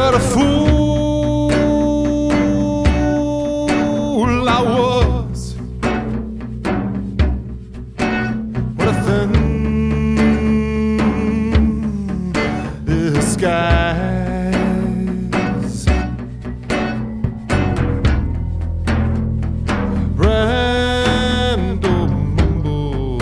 What a fool I was. What a thin disguise. Brando Mumbo.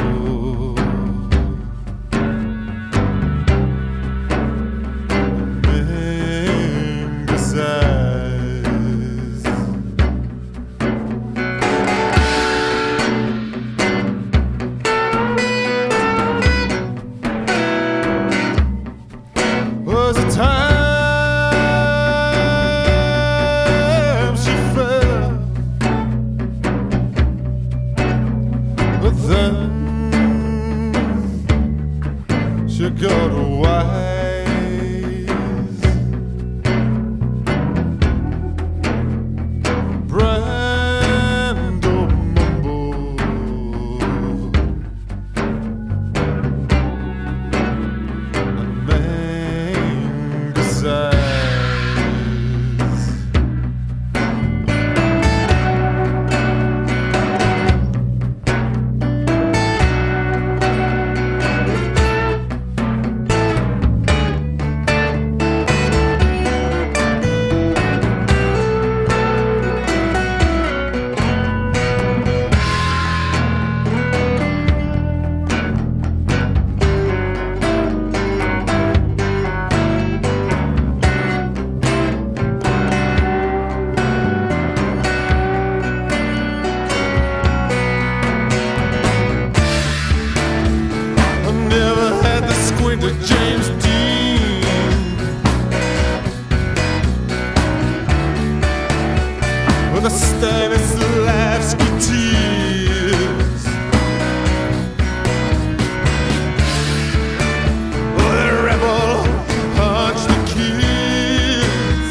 Was a time she fell, but then she got wise. Brando Mumbo. To James Dean with a Stanislavski tears. Oh, the rebel punch the kids.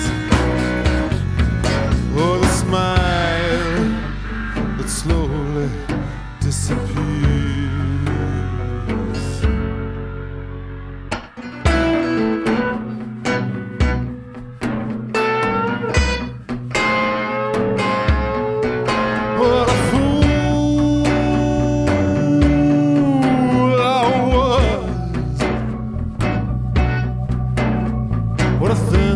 Oh, the smile that slowly disappears. What a fool I was. What a thing.